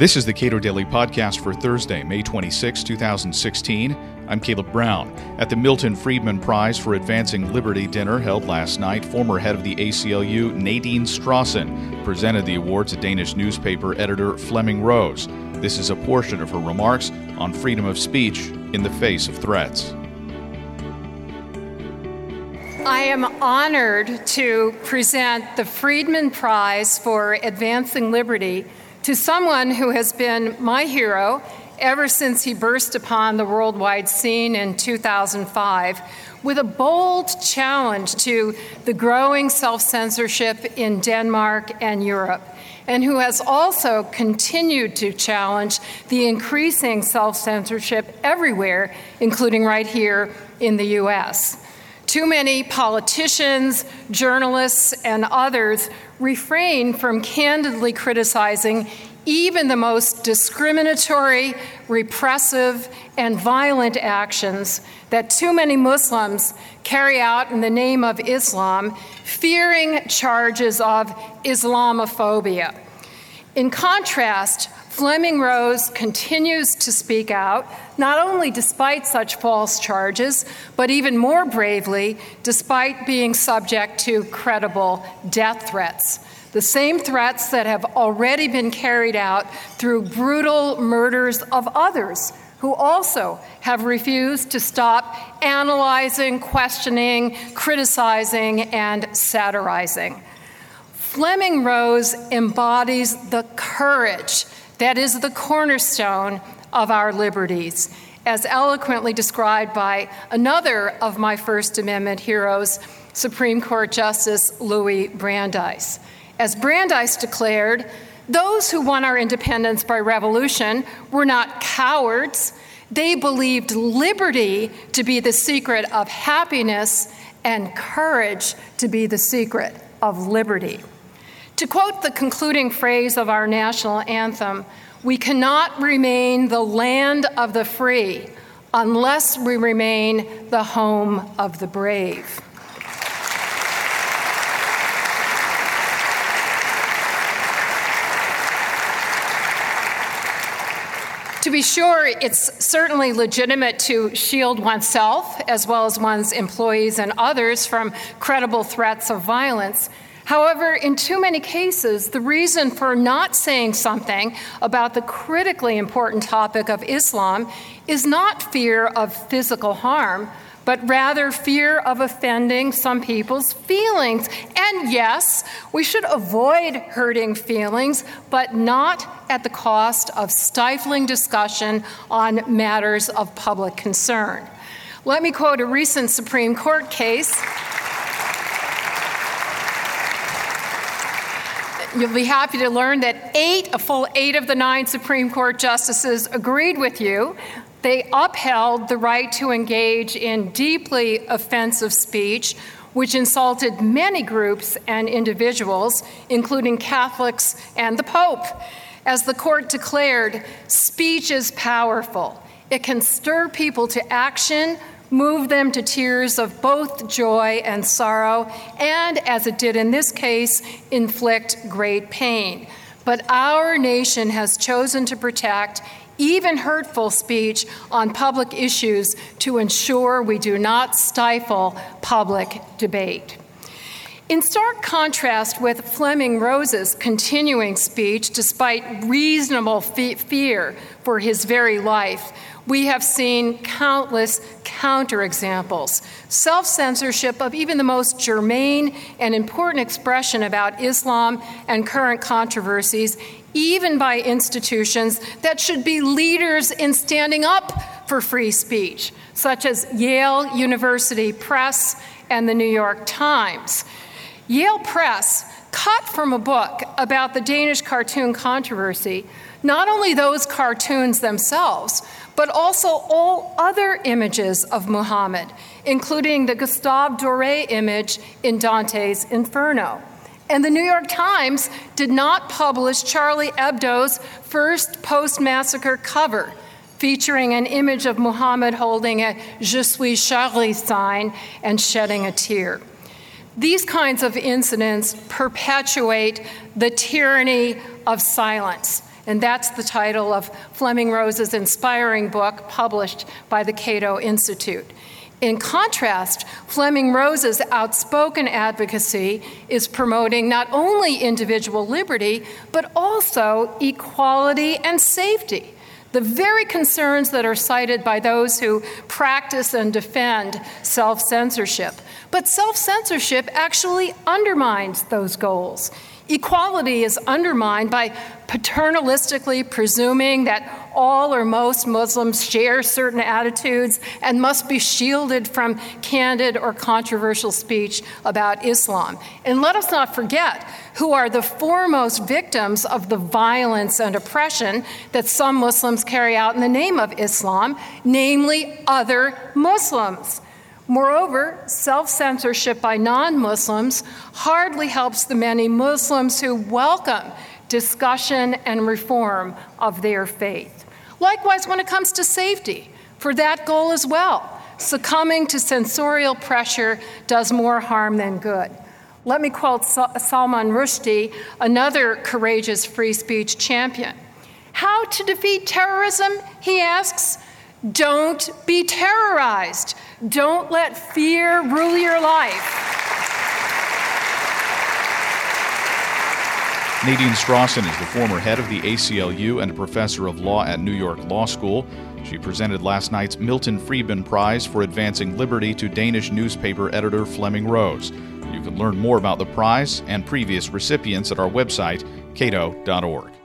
This is the Cato Daily Podcast for Thursday, May 26, 2016. I'm Caleb Brown. At the Milton Friedman Prize for Advancing Liberty dinner held last night, former head of the ACLU, Nadine Strawson, presented the award to Danish newspaper editor Flemming Rose. This is a portion of her remarks on freedom of speech in the face of threats. I am honored to present the Friedman Prize for Advancing Liberty to someone who has been my hero ever since he burst upon the worldwide scene in 2005 with a bold challenge to the growing self-censorship in Denmark and Europe, and who has also continued to challenge the increasing self-censorship everywhere, including right here in the U.S. Too many politicians, journalists, and others refrain from candidly criticizing even the most discriminatory, repressive, and violent actions that too many Muslims carry out in the name of Islam, fearing charges of Islamophobia. In contrast, Flemming Rose continues to speak out, not only despite such false charges, but even more bravely, despite being subject to credible death threats. The same threats that have already been carried out through brutal murders of others who also have refused to stop analyzing, questioning, criticizing, and satirizing. Flemming Rose embodies the courage that is the cornerstone of our liberties, as eloquently described by another of my First Amendment heroes, Supreme Court Justice Louis Brandeis. As Brandeis declared, those who won our independence by revolution were not cowards. They believed liberty to be the secret of happiness and courage to be the secret of liberty. To quote the concluding phrase of our national anthem, we cannot remain the land of the free unless we remain the home of the brave. To be sure, it's certainly legitimate to shield oneself as well as one's employees and others from credible threats of violence. However, in too many cases, the reason for not saying something about the critically important topic of Islam is not fear of physical harm, but rather fear of offending some people's feelings. And yes, we should avoid hurting feelings, but not at the cost of stifling discussion on matters of public concern. Let me quote a recent Supreme Court case. You'll be happy to learn that a full eight of the 9 Supreme Court justices agreed with you. They upheld the right to engage in deeply offensive speech, which insulted many groups and individuals, including Catholics and the Pope. As the court declared, speech is powerful. It can stir people to action, move them to tears of both joy and sorrow, and, as it did in this case, inflict great pain. But our nation has chosen to protect even hurtful speech on public issues to ensure we do not stifle public debate. In stark contrast with Flemming Rose's continuing speech, despite reasonable fear for his very life, we have seen countless counterexamples. Self-censorship of even the most germane and important expression about Islam and current controversies, even by institutions that should be leaders in standing up for free speech, such as Yale University Press and the New York Times. Yale Press cut from a book about the Danish cartoon controversy not only those cartoons themselves, but also all other images of Muhammad, including the Gustave Doré image in Dante's Inferno. And the New York Times did not publish Charlie Hebdo's first post-massacre cover, featuring an image of Muhammad holding a Je suis Charlie sign and shedding a tear. These kinds of incidents perpetuate the tyranny of silence. And that's the title of Fleming Rose's inspiring book published by the Cato Institute. In contrast, Fleming Rose's outspoken advocacy is promoting not only individual liberty, but also equality and safety, the very concerns that are cited by those who practice and defend self-censorship. But self-censorship actually undermines those goals. Equality is undermined by paternalistically presuming that all or most Muslims share certain attitudes and must be shielded from candid or controversial speech about Islam. And let us not forget who are the foremost victims of the violence and oppression that some Muslims carry out in the name of Islam, namely other Muslims. Moreover, self-censorship by non-Muslims hardly helps the many Muslims who welcome discussion and reform of their faith. Likewise, when it comes to safety, for that goal as well, succumbing to censorial pressure does more harm than good. Let me quote Salman Rushdie, another courageous free speech champion. How to defeat terrorism, he asks? Don't be terrorized. Don't let fear rule your life. Nadine Strawson is the former head of the ACLU and a professor of law at New York Law School. She presented last night's Milton Friedman Prize for Advancing Liberty to Danish newspaper editor Fleming Rose. You can learn more about the prize and previous recipients at our website, cato.org.